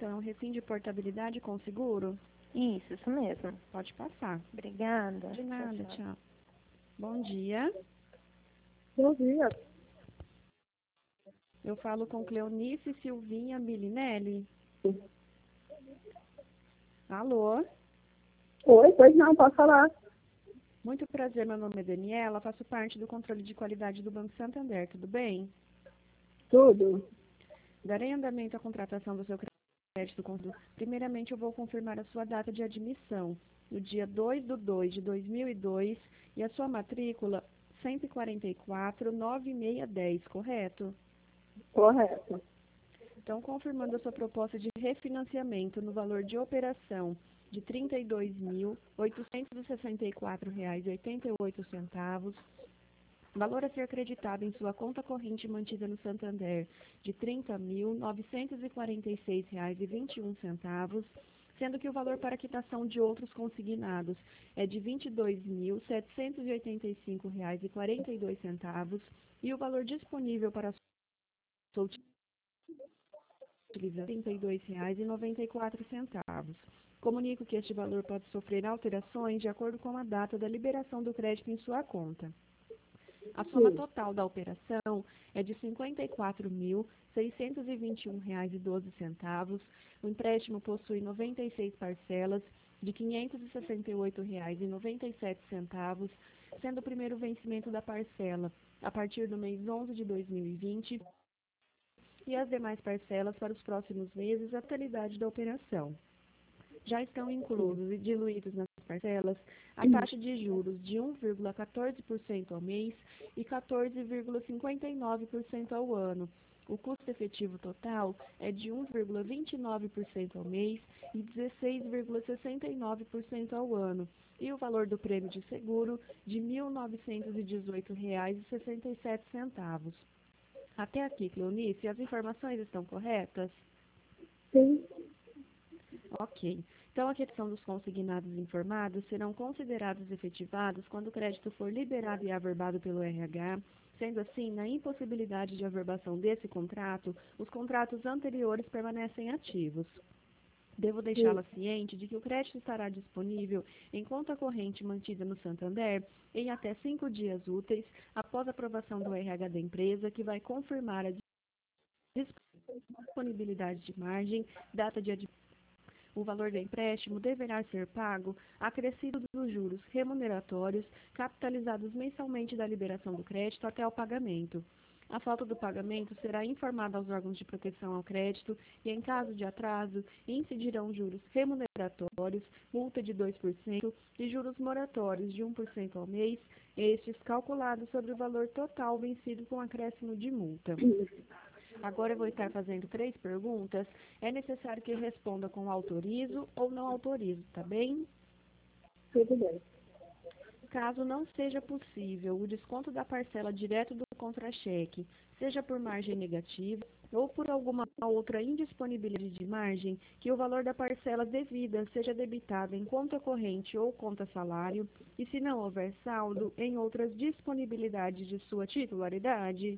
Então, é um refim de portabilidade com seguro? Isso mesmo. Pode passar. Obrigada. De nada, tchau. Bom dia. Bom dia. Eu falo com Cleonice Silvinha Milinelli. Alô? Oi, pois não, pode falar. Muito prazer, meu nome é Daniela, faço parte do controle de qualidade do Banco Santander, tudo bem? Tudo. Darei andamento à contratação do seu crédito. Primeiramente, eu vou confirmar a sua data de admissão, no dia 2/2/2002, e a sua matrícula 144-9610, correto? Correto. Então, confirmando a sua proposta de refinanciamento no valor de operação de R$ 32.864,88, valor a ser acreditado em sua conta corrente mantida no Santander de R$ 30.946,21, sendo que o valor para quitação de outros consignados é de R$ 22.785,42 e o valor disponível para sua utiliza R$ 32,94. Comunico que este valor pode sofrer alterações de acordo com a data da liberação do crédito em sua conta. A soma total da operação é de R$ 54.621,12. O empréstimo possui 96 parcelas de R$ 568,97, sendo o primeiro vencimento da parcela a partir do mês 11 de 2020 e as demais parcelas para os próximos meses até a idade da operação. Já estão inclusos e diluídos nas parcelas a taxa de juros de 1,14% ao mês e 14,59% ao ano. O custo efetivo total é de 1,29% ao mês e 16,69% ao ano, e o valor do prêmio de seguro de R$ 1.918,67. Até aqui, Cleonice, as informações estão corretas? Sim. Ok. Então, a questão dos consignados informados serão considerados efetivados quando o crédito for liberado e averbado pelo RH. Sendo assim, na impossibilidade de averbação desse contrato, os contratos anteriores permanecem ativos. Devo deixá-la ciente de que o crédito estará disponível em conta corrente mantida no Santander em até 5 dias úteis após a aprovação do RH da empresa, que vai confirmar a disponibilidade de margem, data de admissão. O valor do empréstimo deverá ser pago acrescido dos juros remuneratórios capitalizados mensalmente da liberação do crédito até o pagamento. A falta do pagamento será informada aos órgãos de proteção ao crédito e, em caso de atraso, incidirão juros remuneratórios, multa de 2% e juros moratórios de 1% ao mês, estes calculados sobre o valor total vencido com acréscimo de multa. Agora eu vou estar fazendo 3 perguntas. É necessário que responda com autorizo ou não autorizo, tá bem? Tudo bem. Caso não seja possível o desconto da parcela direto do contra-cheque, seja por margem negativa ou por alguma outra indisponibilidade de margem, que o valor da parcela devida seja debitado em conta corrente ou conta salário, e se não houver saldo, em outras disponibilidades de sua titularidade.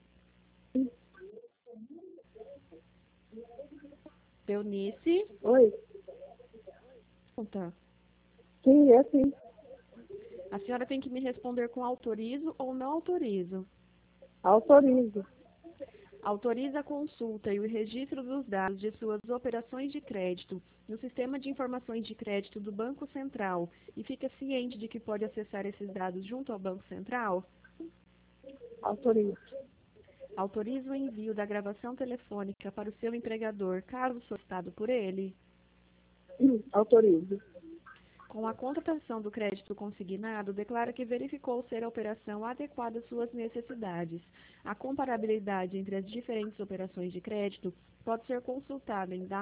Eunice? Oi. Pergunta. Sim, é sim. A senhora tem que me responder com autorizo ou não autorizo. Autorizo. Autoriza a consulta e o registro dos dados de suas operações de crédito no Sistema de Informações de Crédito do Banco Central e fica ciente de que pode acessar esses dados junto ao Banco Central? Autorizo. Autoriza o envio da gravação telefônica para o seu empregador, caso solicitado por ele? Autorizo. Com a contratação do crédito consignado, declara que verificou ser a operação adequada às suas necessidades. A comparabilidade entre as diferentes operações de crédito pode ser consultada em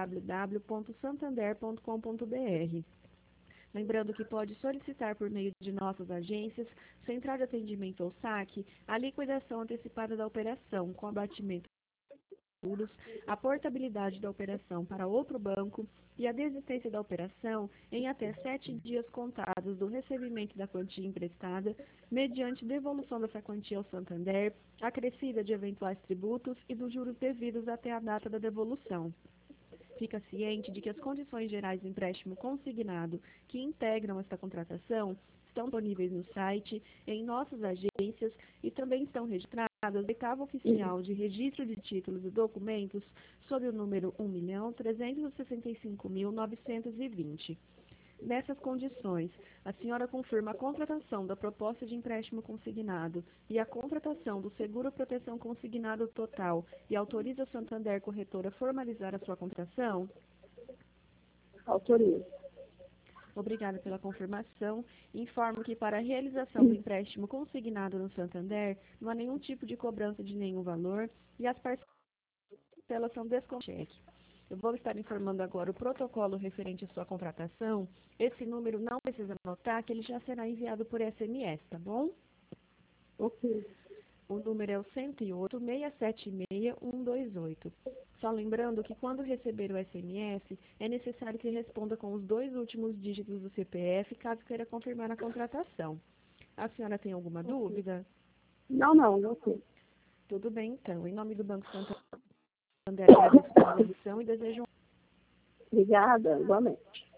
www.santander.com.br. Lembrando que pode solicitar por meio de nossas agências, Central de Atendimento ou SAC, a liquidação antecipada da operação, com abatimento de juros, a portabilidade da operação para outro banco e a desistência da operação em até 7 dias contados do recebimento da quantia emprestada, mediante devolução dessa quantia ao Santander, acrescida de eventuais tributos e dos juros devidos até a data da devolução. fica ciente de que as condições gerais do empréstimo consignado que integram esta contratação estão disponíveis no site, em nossas agências e também estão registradas na oitava oficial de registro de títulos e documentos sob o número 1.365.920. Nessas condições, a senhora confirma a contratação da proposta de empréstimo consignado e a contratação do seguro proteção consignado total e autoriza a Santander Corretora a formalizar a sua contratação? Autorizo. Obrigada pela confirmação. Informo que para a realização do empréstimo consignado no Santander, não há nenhum tipo de cobrança de nenhum valor e as parcelas são descontadas. Eu vou estar informando agora o protocolo referente à sua contratação. Esse número não precisa anotar, que ele já será enviado por SMS, tá bom? Ok. O número é o 108-676-128. Só lembrando que quando receber o SMS, é necessário que responda com os 2 últimos dígitos do CPF, caso queira confirmar a contratação. A senhora tem alguma dúvida? Não, não sei. Tudo bem, então. Em nome do Banco Santander, agradeço a atenção e desejo Obrigada, igualmente.